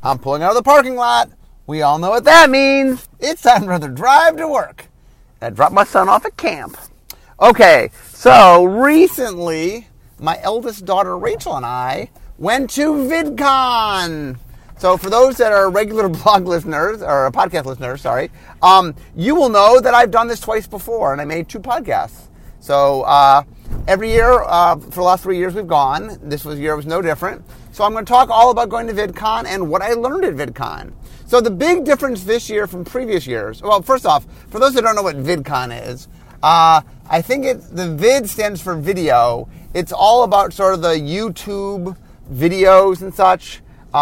I'm pulling out of the parking lot. We all know what that means. It's time for another drive to work. I dropped my son off at camp. Okay, so recently, my eldest daughter Rachel and I went to VidCon. So for those that are regular blog listeners, or podcast listeners, you will know that I've done this twice before, and I made 2 podcasts. So every year, for the last 3 years we've gone. This year was no different. So I'm going to talk all about going to VidCon and what I learned at VidCon. So the big difference this year from previous years, well, first off, for those that don't know what VidCon is, I think the vid stands for video. It's all about sort of the YouTube videos and such.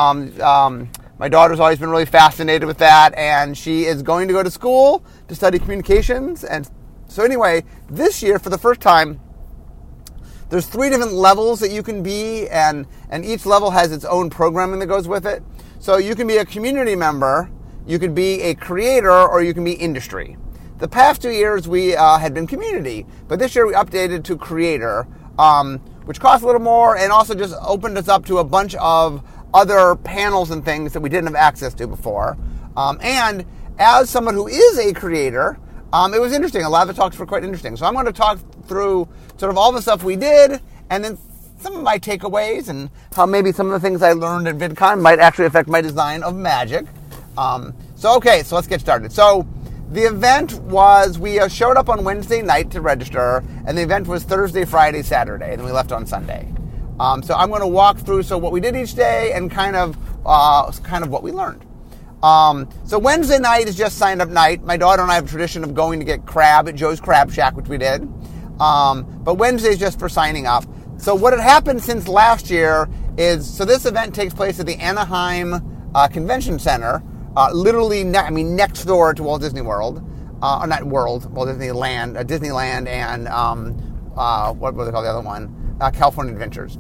My daughter's always been really fascinated with that, and she is going to go to school to study communications. And so anyway, this year, for the first time, there's 3 different levels that you can be, and each level has its own programming that goes with it. So you can be a community member, you could be a creator, or you can be industry. The past 2 years we had been community, but this year we updated to creator, which costs a little more and also just opened us up to a bunch of other panels and things that we didn't have access to before. And as someone who is a creator, it was interesting. A lot of the talks were quite interesting. So I'm going to talk through sort of all the stuff we did, and then some of my takeaways and how maybe some of the things I learned at VidCon might actually affect my design of magic. So let's get started. So the event was, we showed up on Wednesday night to register, and the event was Thursday, Friday, Saturday, and then we left on Sunday. So I'm going to walk through what we did each day and kind of what we learned. So Wednesday night is just sign up night. My daughter and I have a tradition of going to get crab at Joe's Crab Shack, which we did. But Wednesday is just for signing up. So what had happened since last year is, so this event takes place at the Anaheim Convention Center, literally next door to Walt Disney World, or not World, Walt Disneyland, Disneyland, and what do they call the other one? California Adventures.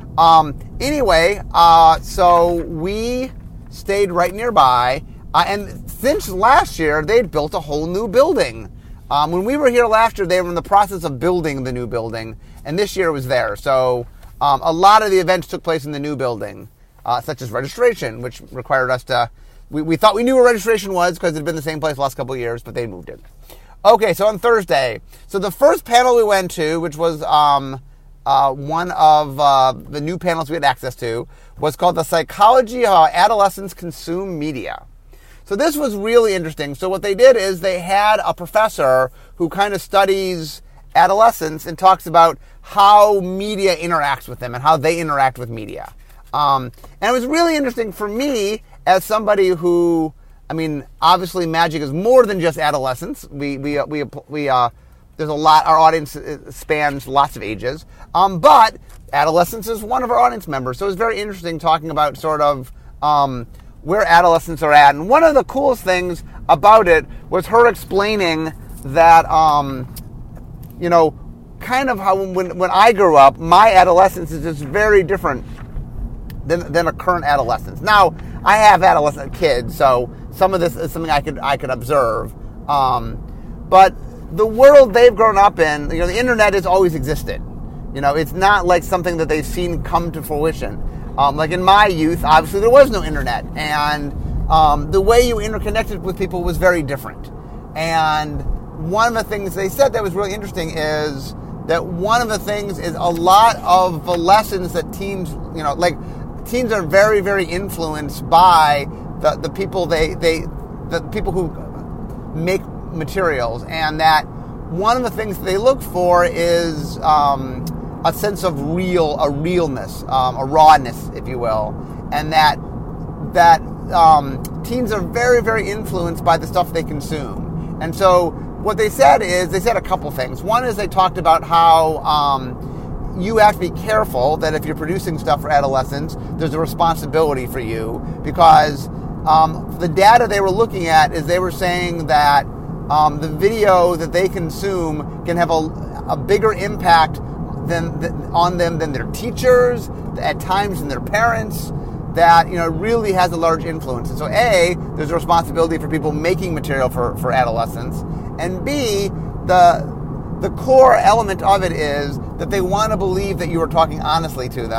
So we stayed right nearby, and since last year, they'd built a whole new building. When we were here last year, they were in the process of building the new building, and this year it was there. So a lot of the events took place in the new building, such as registration, which required us to, we thought we knew where registration was because it had been the same place the last couple of years, but they moved it. Okay, so on Thursday, so the first panel we went to, which was one of the new panels we had access to, was called The Psychology of How Adolescents Consume Media. So this was really interesting. So what they did is they had a professor who kind of studies adolescents and talks about how media interacts with them and how they interact with media. And it was really interesting for me as somebody who, obviously magic is more than just adolescents. There's a lot, our audience spans lots of ages. But adolescence is one of our audience members. So it was very interesting talking about sort of where adolescents are at. And one of the coolest things about it was her explaining that, kind of how when I grew up, my adolescence is just very different than a current adolescence. Now, I have adolescent kids, so some of this is something I could observe. But the world they've grown up in, the internet has always existed. It's not like something that they've seen come to fruition. Like in my youth, obviously there was no internet, and the way you interconnected with people was very different. And one of the things they said that was really interesting is that one of the things is a lot of the lessons that teens, teens are very, very influenced by the people the people who make materials, and that one of the things they look for is a sense of realness, a rawness, if you will, and that teens are very, very influenced by the stuff they consume. And so what they said a couple things. One is they talked about how you have to be careful that if you're producing stuff for adolescents, there's a responsibility for you, because the data they were looking at is they were saying that the video that they consume can have a bigger impact on them than their teachers, at times than their parents, that really has a large influence. And so A, there's a responsibility for people making material for adolescents, and B, the core element of it is that they want to believe that you are talking honestly to them,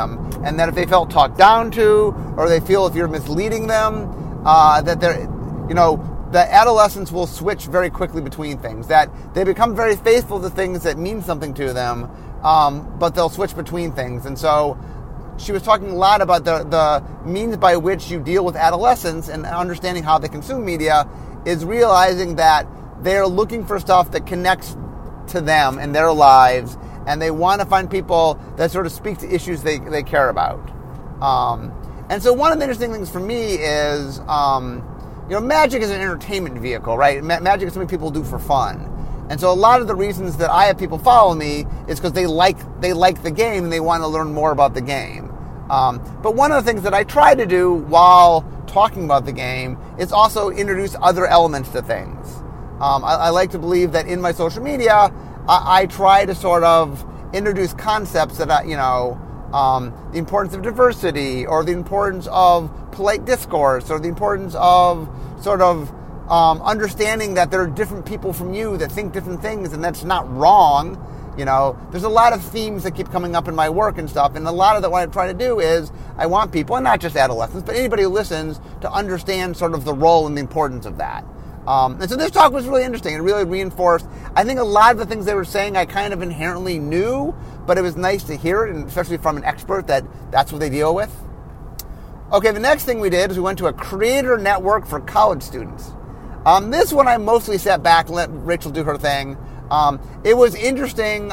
and that if they felt talked down to, or they feel if you're misleading them, that they're, the adolescents will switch very quickly between things, that they become very faithful to things that mean something to them, but they'll switch between things. And so she was talking a lot about the means by which you deal with adolescents and understanding how they consume media is realizing that they're looking for stuff that connects to them and their lives, and they want to find people that sort of speak to issues they care about. And so one of the interesting things for me is, magic is an entertainment vehicle, right? Magic is something people do for fun. And so a lot of the reasons that I have people follow me is because they like the game and they want to learn more about the game. But one of the things that I try to do while talking about the game is also introduce other elements to things. I like to believe that in my social media, I try to sort of introduce concepts that, the importance of diversity, or the importance of polite discourse, or the importance of sort of understanding that there are different people from you that think different things, and that's not wrong. There's a lot of themes that keep coming up in my work and stuff, and a lot of that, what I try to do is I want people, and not just adolescents, but anybody who listens, to understand sort of the role and the importance of that. And so this talk was really interesting. It really reinforced, I think, a lot of the things they were saying I kind of inherently knew, but it was nice to hear it, and especially from an expert that's what they deal with. Okay, the next thing we did is we went to a creator network for college students. This one I mostly sat back and let Rachel do her thing. It was interesting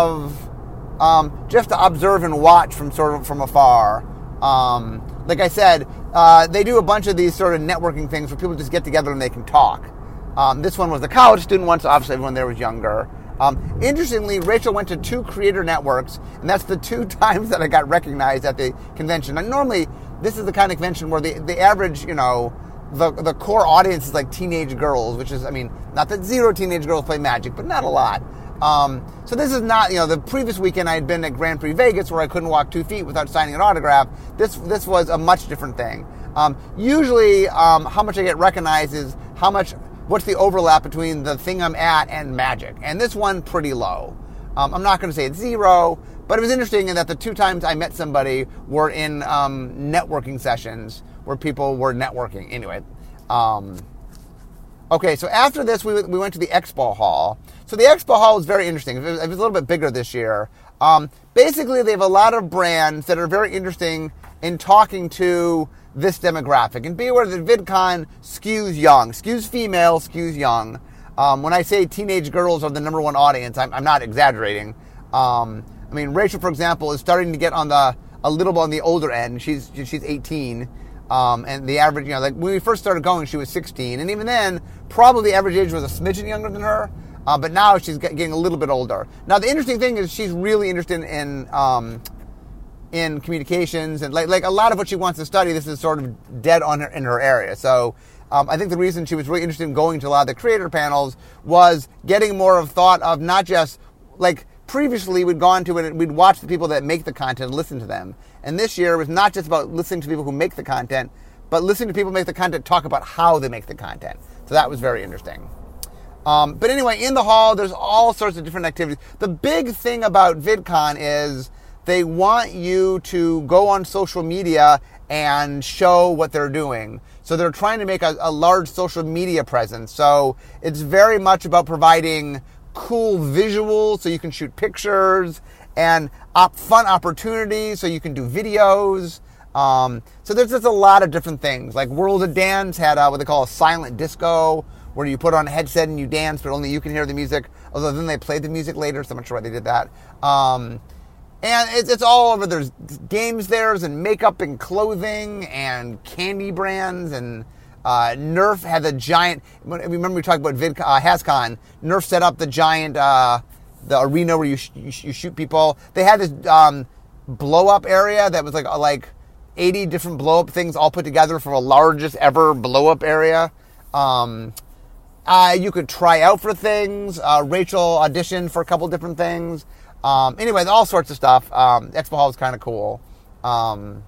just to observe and watch from afar. Like I said, they do a bunch of these sort of networking things where people just get together and they can talk. This one was a college student one, so obviously everyone there was younger. Interestingly, Rachel went to 2 creator networks, and that's the 2 times that I got recognized at the convention. And normally, this is the kind of convention where the average, the core audience is like teenage girls, which is, not that 0 teenage girls play Magic, but not a lot. So this is not, the previous weekend I had been at Grand Prix Vegas where I couldn't walk 2 feet without signing an autograph. This was a much different thing. Usually, how much I get recognized is what's the overlap between the thing I'm at and Magic. And this one, pretty low. I'm not going to say it's 0, but it was interesting in that the 2 times I met somebody were in networking sessions where people were networking. Anyway, okay, so after this, we went to the Expo Hall. So the Expo Hall was very interesting. It was a little bit bigger this year. Basically, they have a lot of brands that are very interesting in talking to this demographic. And be aware that VidCon skews young, skews female, skews young. When I say teenage girls are the number one audience, I'm not exaggerating. Rachel, for example, is starting to get a little bit on the older end. She's 18. And the average, like when we first started going, she was 16. And even then, probably the average age was a smidgen younger than her. But now she's getting a little bit older. Now, the interesting thing is she's really interested in communications. And like a lot of what she wants to study, this is sort of dead on in her area. So I think the reason she was really interested in going to a lot of the creator panels was getting more of thought of not just, like previously we'd gone to it and we'd watch the people that make the content and listen to them. And this year it was not just about listening to people who make the content, but listening to people who make the content talk about how they make the content. So that was very interesting. But anyway, in the hall, there's all sorts of different activities. The big thing about VidCon is they want you to go on social media and show what they're doing. So they're trying to make a large social media presence. So it's very much about providing cool visuals so you can shoot pictures, and fun opportunities so you can do videos. So there's just a lot of different things. Like World of Dance had what they call a silent disco, where you put on a headset and you dance, but only you can hear the music. Although then they played the music later, so I'm not sure why they did that. And it's all over. There's games there, and makeup and clothing and candy brands, and Nerf had the giant. Remember we talked about HasCon. Nerf set up the giant the arena where you shoot people. They had this blow up area that was like 80 different blow up things all put together for the largest ever blow up area. You could try out for things. Rachel auditioned for a couple different things. Anyway, all sorts of stuff. Expo Hall was kind of cool. And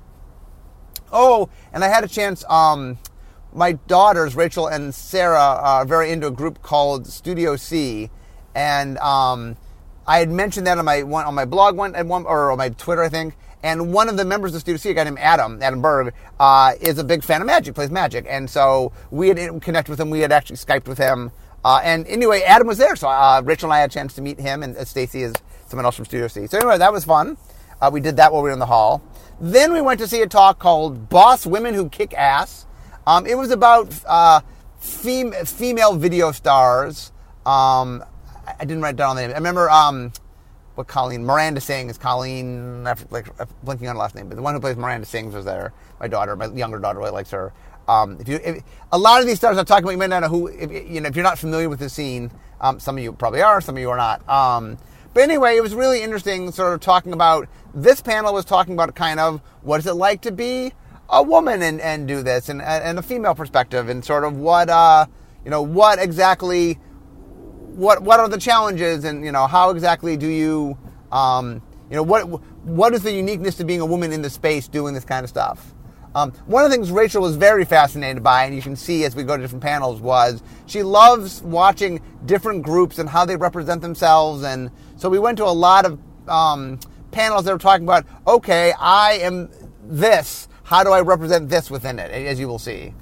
I had a chance. My daughters, Rachel and Sarah, are very into a group called Studio C, and I had mentioned that on my blog or on my Twitter, I think. And one of the members of Studio C, a guy named Adam Berg, is a big fan of Magic, plays Magic. And so we had connected with him. We had actually Skyped with him. And anyway, Adam was there. So Rachel and I had a chance to meet him, and Stacy is someone else from Studio C. So anyway, that was fun. We did that while we were in the hall. Then we went to see a talk called Boss Women Who Kick Ass. It was about female video stars. I didn't write down the name. I remember Miranda Sings. Colleen, like blinking on the last name, but the one who plays Miranda Sings was there. My younger daughter, really likes her. If a lot of these stars I'm talking about, you might not know who. If you're not familiar with the scene, some of you probably are, some of you are not. But anyway, it was really interesting, sort of talking about. This panel was talking about kind of what is it like to be a woman and do this, and a female perspective, and sort of what exactly. What are the challenges, and how exactly do you what is the uniqueness to being a woman in the space doing this kind of stuff? One of the things Rachel was very fascinated by, and you can see as we go to different panels, was she loves watching different groups and how they represent themselves. And so we went to a lot of panels that were talking about, okay, I am this. How do I represent this within it, as you will see.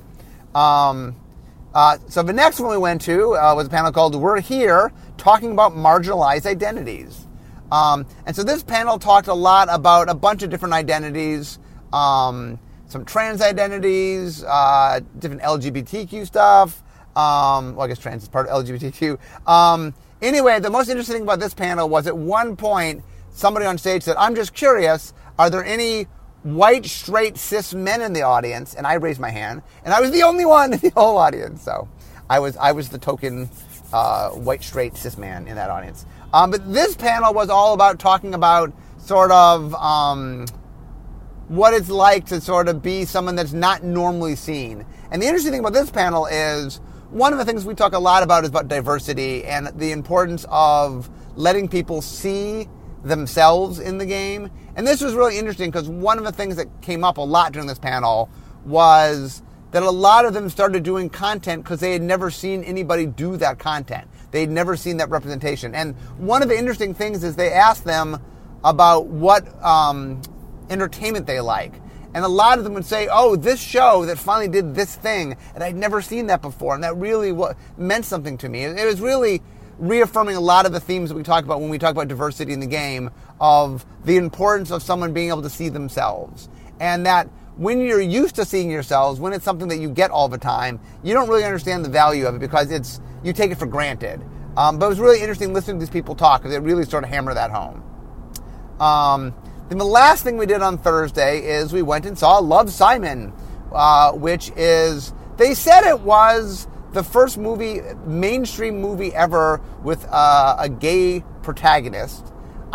So the next one we went to was a panel called We're Here, talking about marginalized identities. And so this panel talked a lot about a bunch of different identities, some trans identities, different LGBTQ stuff. I guess trans is part of LGBTQ. Anyway, the most interesting thing about this panel was at one point, somebody on stage said, I'm just curious, are there any white, straight, cis men in the audience? And I raised my hand, and I was the only one in the whole audience. So I was the token white, straight, cis man in that audience. But this panel was all about talking about sort of what it's like to sort of be someone that's not normally seen. And the interesting thing about this panel is one of the things we talk a lot about is about diversity and the importance of letting people see themselves in the game. And this was really interesting because one of the things that came up a lot during this panel was that a lot of them started doing content because they had never seen anybody do that content. They'd never seen that representation. And one of the interesting things is they asked them about what entertainment they like. And a lot of them would say, oh, this show that finally did this thing, and I'd never seen that before, and that really meant something to me. It was really reaffirming a lot of the themes that we talk about when we talk about diversity in the game, of the importance of someone being able to see themselves. And that when you're used to seeing yourselves, when it's something that you get all the time, you don't really understand the value of it because you take it for granted. But it was really interesting listening to these people talk because it really sort of hammered that home. Then the last thing we did on Thursday is we went and saw Love, Simon, which is, they said it was the first mainstream movie ever with a gay protagonist.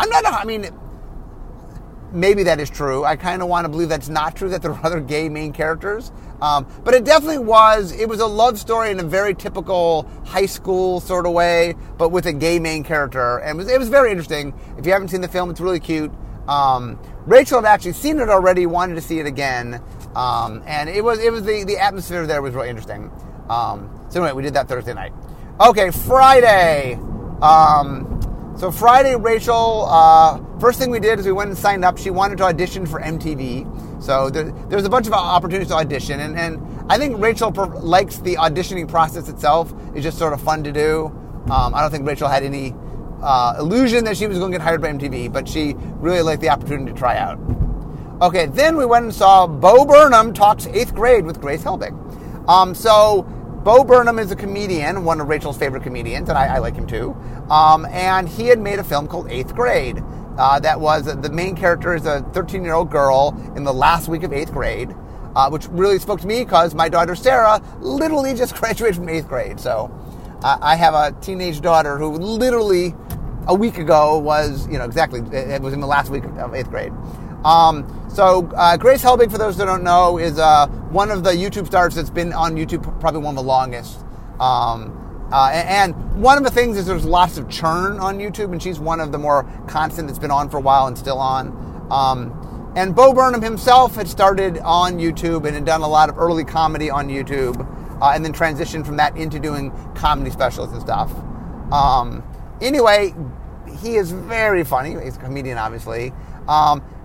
Maybe that is true. I kind of want to believe that's not true, that there are other gay main characters. But it definitely was a love story in a very typical high school sort of way, but with a gay main character. And it was very interesting. If you haven't seen the film, it's really cute. Rachel had actually seen it already, wanted to see it again. And it was the atmosphere there was really interesting. So anyway, we did that Thursday night. Okay, Friday. So Friday, Rachel, first thing we did is we went and signed up. She wanted to audition for MTV. So there's a bunch of opportunities to audition. And I think Rachel likes the auditioning process itself. It's just sort of fun to do. I don't think Rachel had any illusion that she was going to get hired by MTV, but she really liked the opportunity to try out. Okay, then we went and saw Bo Burnham Talks 8th Grade with Grace Helbig. So Bo Burnham is a comedian, one of Rachel's favorite comedians, and I like him too. And he had made a film called 8th Grade. That was, the main character is a 13-year-old girl in the last week of 8th grade, which really spoke to me because my daughter Sarah literally just graduated from 8th grade. So I have a teenage daughter who literally a week ago was, exactly, it was in the last week of 8th grade. So Grace Helbig, for those that don't know, is one of the YouTube stars that's been on YouTube probably one of the longest. And one of the things is there's lots of churn on YouTube, and she's one of the more constant that's been on for a while and still on. And Bo Burnham himself had started on YouTube and had done a lot of early comedy on YouTube, and then transitioned from that into doing comedy specials and stuff. Anyway, he is very funny. He's a comedian, obviously.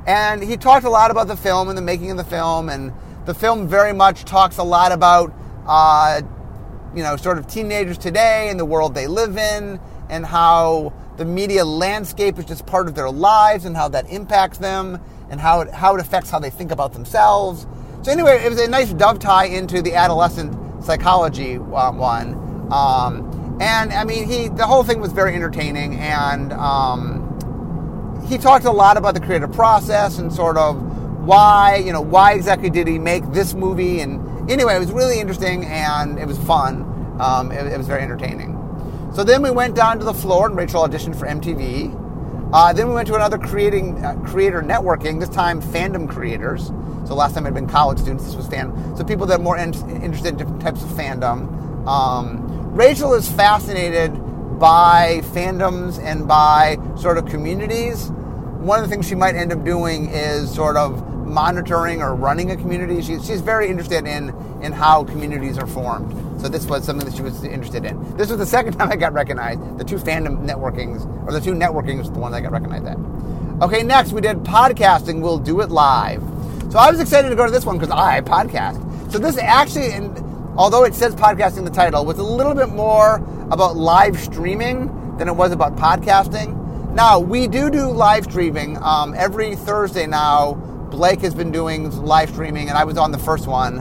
And he talked a lot about the film and the making of the film, and the film very much talks a lot about, sort of teenagers today and the world they live in, and how the media landscape is just part of their lives and how that impacts them and how it affects how they think about themselves. So anyway, it was a nice dovetail into the adolescent psychology one. And I mean, the whole thing was very entertaining, and he talked a lot about the creative process and sort of why exactly did he make this movie. And anyway, it was really interesting and it was fun. It was very entertaining. So then we went down to the floor and Rachel auditioned for MTV. Then we went to another creator networking, this time fandom creators. So last time it had been college students, this was so people that are more interested in different types of fandom. Rachel is fascinated by fandoms and by sort of communities. One of the things she might end up doing is sort of monitoring or running a community. She's very interested in how communities are formed. So this was something that she was interested in. This was the second time I got recognized. The two fandom networkings, or the two networkings was the one that I got recognized at. Okay, next we did podcasting. We'll do it live. So I was excited to go to this one because I podcast. So this actually, although it says podcasting in the title, was a little bit more about live streaming than it was about podcasting. Now, we do live streaming every Thursday now. Blake has been doing live streaming, and I was on the first one.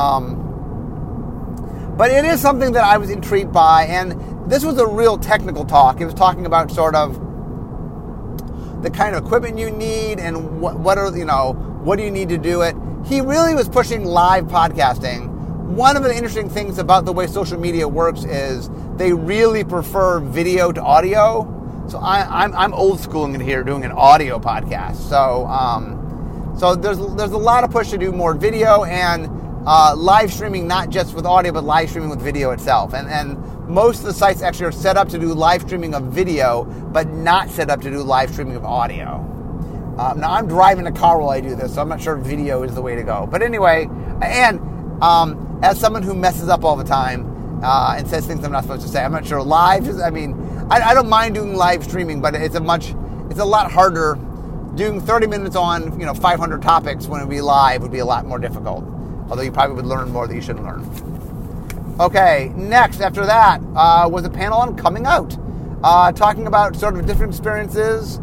But it is something that I was intrigued by, and this was a real technical talk. It was talking about sort of the kind of equipment you need and what do you need to do it. He really was pushing live podcasting. One of the interesting things about the way social media works is they really prefer video to audio. So I'm old school in here doing an audio podcast. So there's a lot of push to do more video and live streaming, not just with audio, but live streaming with video itself. And most of the sites actually are set up to do live streaming of video, but not set up to do live streaming of audio. Now I'm driving a car while I do this, so I'm not sure video is the way to go. But anyway, and as someone who messes up all the time and says things I'm not supposed to say, I'm not sure live is, I don't mind doing live streaming, but it's a lot harder. Doing 30 minutes on 500 topics when it would be live would be a lot more difficult. Although you probably would learn more that you shouldn't learn. Okay, next after that was a panel on coming out, talking about sort of different experiences.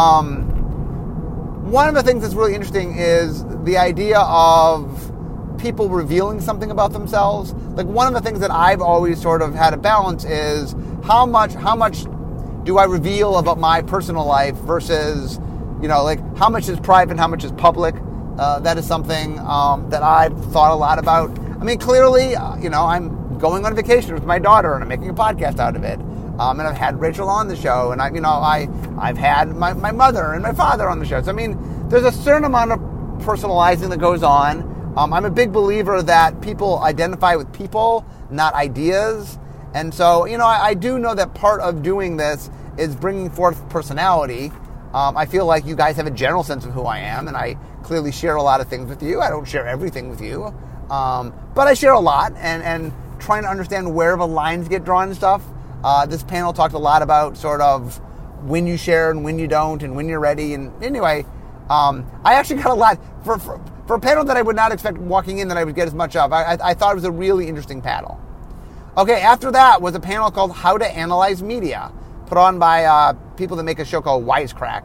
One of the things that's really interesting is the idea of people revealing something about themselves. Like, one of the things that I've always sort of had a balance is how much do I reveal about my personal life versus, how much is private and how much is public. That is something that I've thought a lot about. Clearly, I'm going on vacation with my daughter and I'm making a podcast out of it. And I've had Rachel on the show, and I've had my mother and my father on the show. So there's a certain amount of personalizing that goes on. I'm a big believer that people identify with people, not ideas. And so, I do know that part of doing this is bringing forth personality. I feel like you guys have a general sense of who I am, and I clearly share a lot of things with you. I don't share everything with you, but I share a lot, and trying to understand where the lines get drawn and stuff. This panel talked a lot about sort of when you share and when you don't and when you're ready. And anyway, I actually got a lot for a panel that I would not expect walking in that I would get as much of. I thought it was a really interesting panel. Okay, after that was a panel called How to Analyze Media, put on by people that make a show called Wisecrack,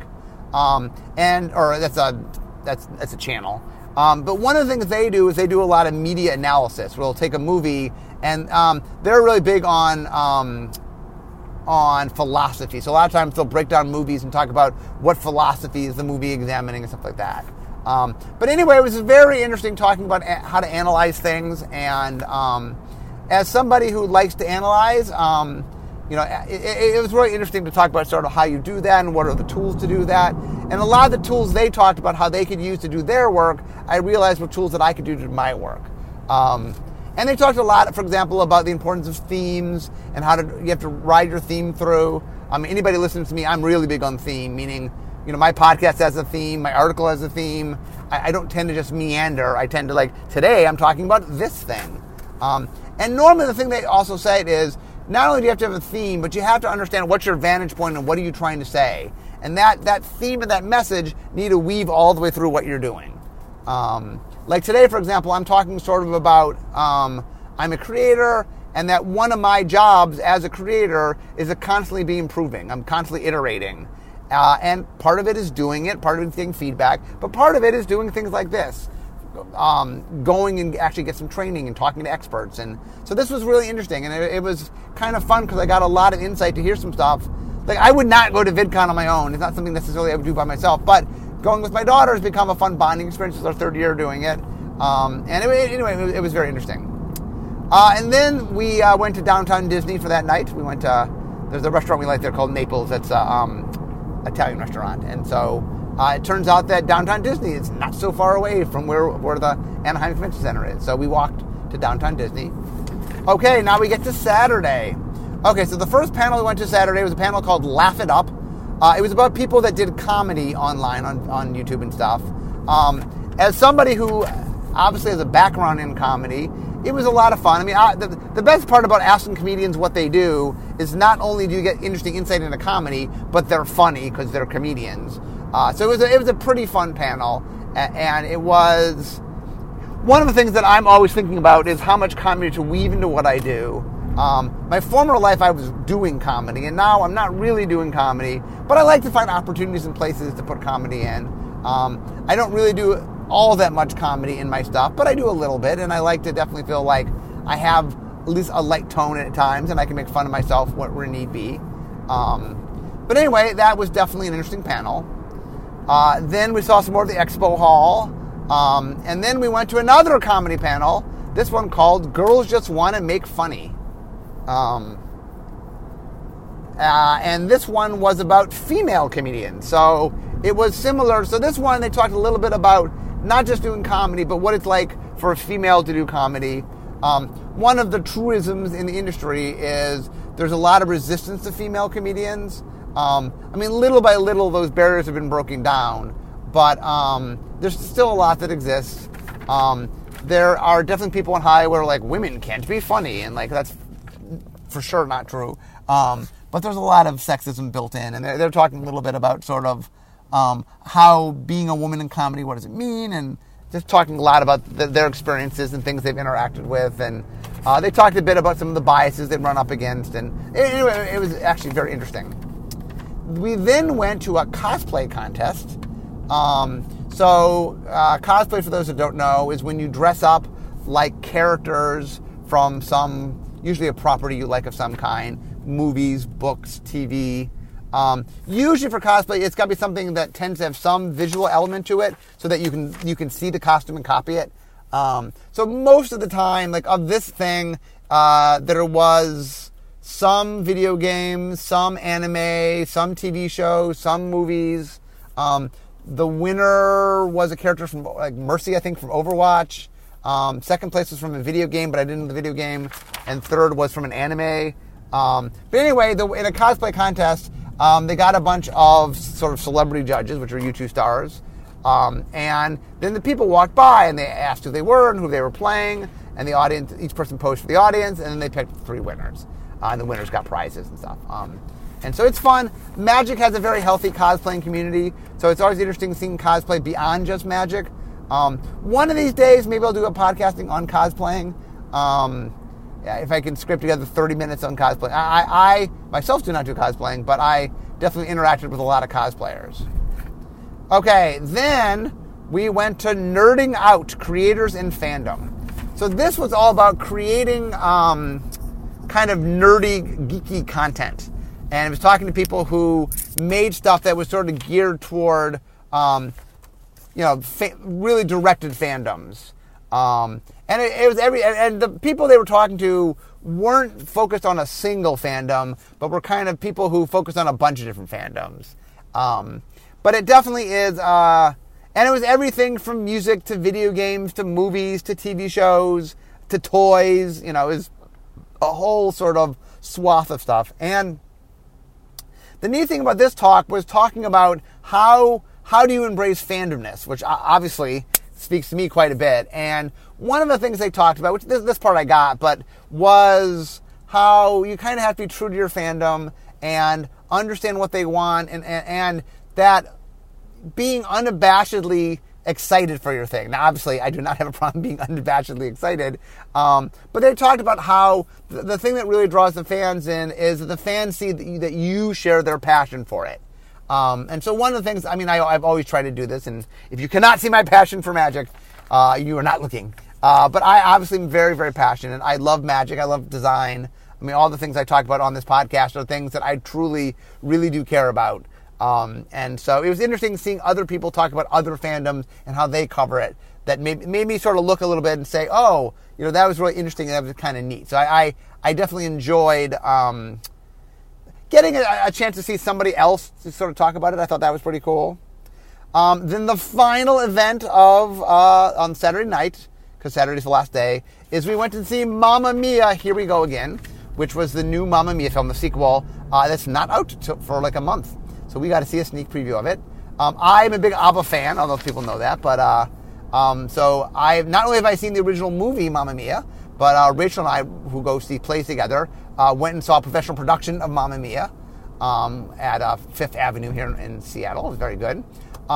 that's a channel. But one of the things they do is they do a lot of media analysis. Where they'll take a movie and they're really big on philosophy. So a lot of times they'll break down movies and talk about what philosophy is the movie examining and stuff like that. But anyway, it was very interesting talking about how to analyze things. And as somebody who likes to analyze, it was really interesting to talk about sort of how you do that and what are the tools to do that. And a lot of the tools they talked about how they could use to do their work, I realized were tools that I could do to do my work. And they talked a lot, for example, about the importance of themes and how you have to ride your theme through. Anybody listening to me, I'm really big on theme, meaning, my podcast has a theme, my article has a theme. I don't tend to just meander. I tend to, today I'm talking about this thing. And normally the thing they also say is, not only do you have to have a theme, but you have to understand what's your vantage point and what are you trying to say. And that theme and that message need to weave all the way through what you're doing. Like today, for example, I'm talking sort of about I'm a creator, and that one of my jobs as a creator is to constantly be improving. I'm constantly iterating. And part of it is doing it, part of it is getting feedback, but part of it is doing things like this. Going and actually get some training and talking to experts. And so this was really interesting, and it was kind of fun because I got a lot of insight to hear some stuff. Like, I would not go to VidCon on my own. It's not something necessarily I would do by myself, but going with my daughter has become a fun bonding experience. It's our third year doing it. Anyway, it was very interesting. And then we went to downtown Disney for that night. We went to, there's a restaurant we like there called Naples. That's an Italian restaurant. And so it turns out that downtown Disney is not so far away from where the Anaheim Convention Center is. So we walked to downtown Disney. Okay, now we get to Saturday. Okay, so the first panel we went to Saturday was a panel called Laugh It Up. It was about people that did comedy online on YouTube and stuff. As somebody who obviously has a background in comedy, it was a lot of fun. I mean, the best part about asking comedians what they do is not only do you get interesting insight into comedy, but they're funny because they're comedians. So it was a pretty fun panel, and it was one of the things that I'm always thinking about is how much comedy to weave into what I do. My former life, I was doing comedy, and now I'm not really doing comedy, but I like to find opportunities and places to put comedy in. I don't really do all that much comedy in my stuff, but I do a little bit, and I like to definitely feel like I have at least a light tone at times, and I can make fun of myself where need be. But anyway, that was definitely an interesting panel. Then we saw some more of the expo hall, and then we went to another comedy panel, this one called Girls Just Want to Make Funny. And this one was about female comedians. So it was similar. So this one, they talked a little bit about not just doing comedy, but what it's like for a female to do comedy. One of the truisms in the industry is there's a lot of resistance to female comedians. I mean, little by little, those barriers have been broken down, but there's still a lot that exists. There are definitely people in Hollywood where like women can't be funny, and like that's for sure not true. But there's a lot of sexism built in, and they're talking a little bit about sort of how being a woman in comedy, what does it mean, and just talking a lot about their experiences and things they've interacted with, and they talked a bit about some of the biases they've run up against, and anyway, it was actually very interesting. We then went to a cosplay contest. Cosplay, for those that don't know, is when you dress up like characters from usually a property you like of some kind, movies, books, TV. Usually for cosplay, it's got to be something that tends to have some visual element to it so that you can see the costume and copy it. So most of the time, like of this thing, there was some video games, some anime, some TV shows, some movies. The winner was a character from like Mercy, I think, from Overwatch. Second place was from a video game, but I didn't know the video game. And third was from an anime. But anyway, in a cosplay contest, they got a bunch of sort of celebrity judges, which are YouTube stars. And then the people walked by and they asked who they were and who they were playing. And the audience, each person posed for the audience, and then they picked 3 winners. And the winners got prizes and stuff. And so it's fun. Magic has a very healthy cosplaying community, so it's always interesting seeing cosplay beyond just Magic. One of these days, maybe I'll do a podcasting on cosplaying. If I can script together 30 minutes on cosplay. I myself do not do cosplaying, but I definitely interacted with a lot of cosplayers. Okay, then we went to Nerding Out, Creators in Fandom. So this was all about creating kind of nerdy, geeky content. And it was talking to people who made stuff that was sort of geared toward, really directed fandoms. And it was and the people they were talking to weren't focused on a single fandom, but were kind of people who focused on a bunch of different fandoms. But it definitely is, and it was everything from music to video games to movies to TV shows to toys. It was a whole sort of swath of stuff. And the neat thing about this talk was talking about how do you embrace fandomness, which obviously speaks to me quite a bit. And one of the things they talked about, which this part I got, but was how you kind of have to be true to your fandom and understand what they want and that being unabashedly excited for your thing. Now, obviously, I do not have a problem being unabashedly excited, but they talked about how the thing that really draws the fans in is that the fans see that you share their passion for it. And so one of the things, I mean, I've always tried to do this, and if you cannot see my passion for Magic, you are not looking. But I obviously am very, very passionate. I love Magic. I love design. I mean, all the things I talk about on this podcast are things that I truly, really do care about. And so it was interesting seeing other people talk about other fandoms and how they cover it. That made me sort of look a little bit and say, oh, that was really interesting. That was kind of neat. So I definitely enjoyed getting a chance to see somebody else to sort of talk about it. I thought that was pretty cool. Then the final event on Saturday night, because Saturday's the last day, is we went to see Mamma Mia, Here We Go Again, which was the new Mamma Mia film, the sequel, that's not out for like a month. So we got to see a sneak preview of it. I'm a big ABBA fan, although people know that. But so not only have I seen the original movie Mamma Mia, but Rachel and I, who go see plays together, went and saw a professional production of Mamma Mia at Fifth Avenue here in Seattle. It was very good.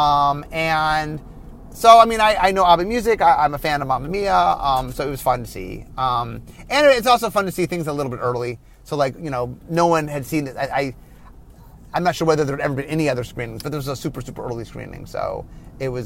And so, I mean, I know ABBA music. I'm a fan of Mamma Mia, so it was fun to see. And it's also fun to see things a little bit early. So, like, no one had seen it. I'm not sure whether there had ever been any other screenings, but there was a super, super early screening. So it was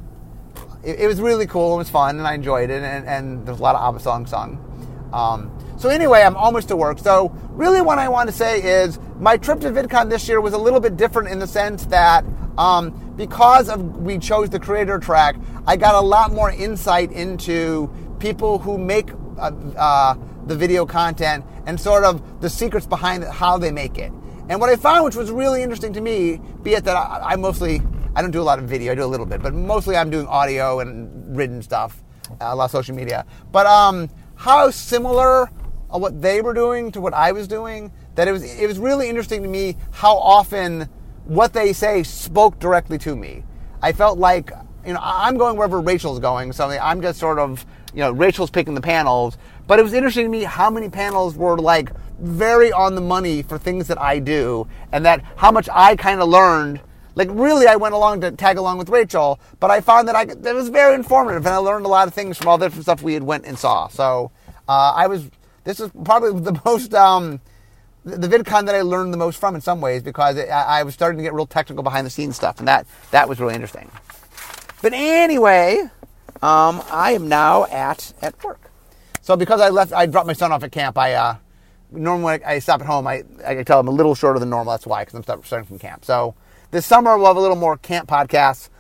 it was really cool. It was fun, and I enjoyed it. And there's a lot of ABBA songs sung. So anyway, I'm almost to work. So really what I want to say is my trip to VidCon this year was a little bit different in the sense that because we chose the creator track, I got a lot more insight into people who make the video content and sort of the secrets behind how they make it. And what I found, which was really interesting to me, be it that I don't do a lot of video, I do a little bit, but mostly I'm doing audio and written stuff, a lot of social media. But how similar what they were doing to what I was doing, that it was really interesting to me how often what they say spoke directly to me. I felt like, I'm going wherever Rachel's going, so I'm just sort of, Rachel's picking the panels. But it was interesting to me how many panels were like very on the money for things that I do, and that how much I kind of learned. Like, really, I went along to tag along with Rachel, but I found that it was very informative, and I learned a lot of things from all the different stuff we had went and saw. So this is probably the most, the VidCon that I learned the most from in some ways, because I was starting to get real technical behind the scenes stuff, and that was really interesting. But anyway, I am now at work. So because I dropped my son off at camp, normally when I stop at home, I tell him a little shorter than normal. That's why, because I'm starting from camp. So this summer we'll have a little more camp podcasts.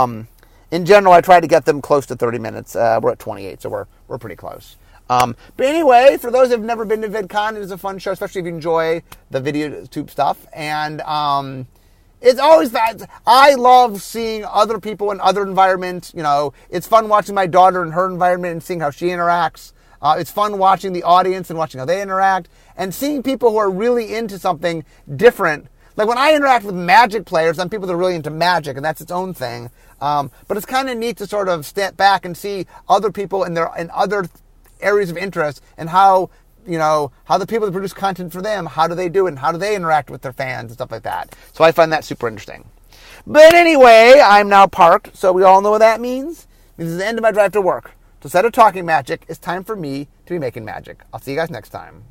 In general, I try to get them close to 30 minutes. We're at 28, so we're pretty close. But anyway, for those who have never been to VidCon, it is a fun show, especially if you enjoy the video tube stuff. And it's always that. I love seeing other people in other environments. It's fun watching my daughter in her environment and seeing how she interacts. It's fun watching the audience and watching how they interact, and seeing people who are really into something different. Like when I interact with Magic players, some people that are really into Magic, and that's its own thing. But it's kind of neat to sort of step back and see other people in other areas of interest, and how the people that produce content for them, how do they do it, and how do they interact with their fans and stuff like that. So I find that super interesting. But anyway, I'm now parked, so we all know what that means. It means it's the end of my drive to work. So instead of talking magic, it's time for me to be making magic. I'll see you guys next time.